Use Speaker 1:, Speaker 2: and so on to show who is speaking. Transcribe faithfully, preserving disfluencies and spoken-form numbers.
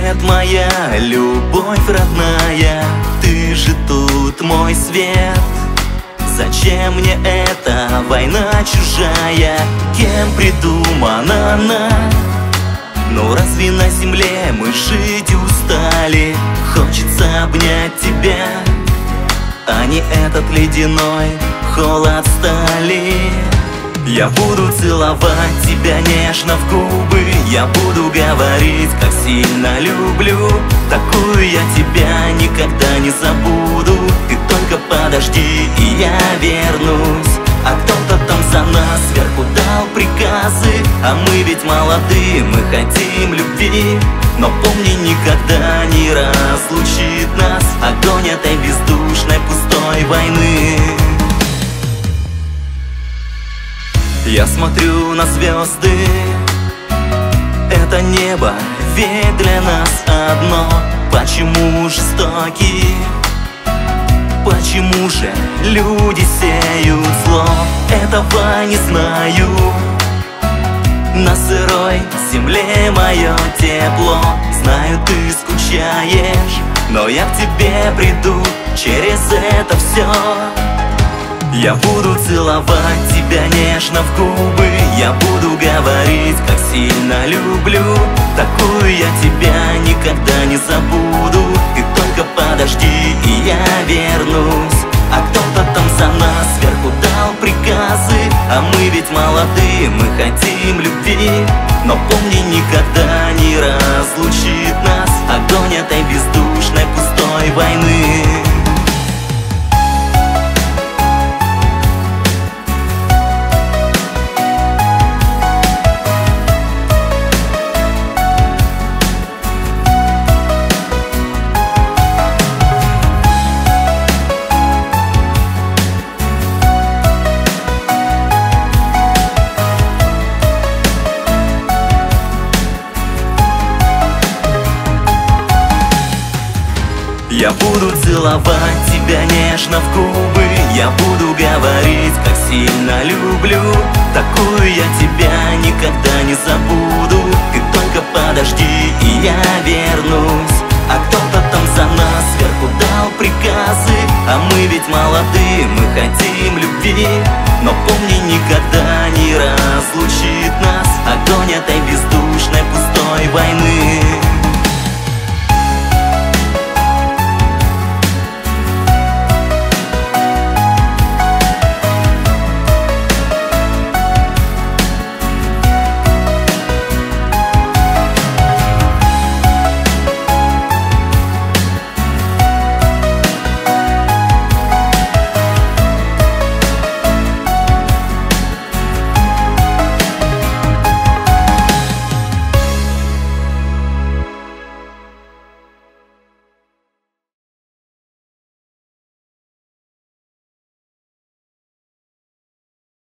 Speaker 1: Привет, моя любовь родная, ты же тут мой свет. Зачем мне эта война чужая, кем придумана она? Но разве на земле мы жить устали? Хочется обнять тебя, а не этот ледяной холод стали. Я буду целовать тебя нежно в губы, я буду говорить, как сильно люблю. Такую я тебя никогда не забуду. Ты только подожди, и я вернусь. А кто-то там за нас сверху дал приказы, а мы ведь молоды, мы хотим любви. Но помни, никогда не разлучит нас огонь этой бездушной пустой войны. Я смотрю на звезды, это небо ведь для нас одно. Почему жестоки? Почему же люди сеют зло? Этого не знаю. На сырой земле мое тепло. Знаю, ты скучаешь, но я к тебе приду через это все. Я буду целовать тебя нежно в губы, я буду говорить, как сильно люблю. Такую я тебя никогда не забуду. Ты только подожди, и я вернусь. А кто-то там за нас сверху дал приказы, а мы ведь молоды, мы хотим любви. Но помни, никогда не разлучит нас огонь этой бездушной пустой войны. Я буду целовать тебя нежно в губы, я буду говорить, как сильно люблю. Такую я тебя никогда не забуду. Ты только подожди, и я вернусь. А кто-то там за нас сверху дал приказы, а мы ведь молоды, мы хотим любви. Но помни, никогда не разлучит нас огонь этой бездушной пустой войны.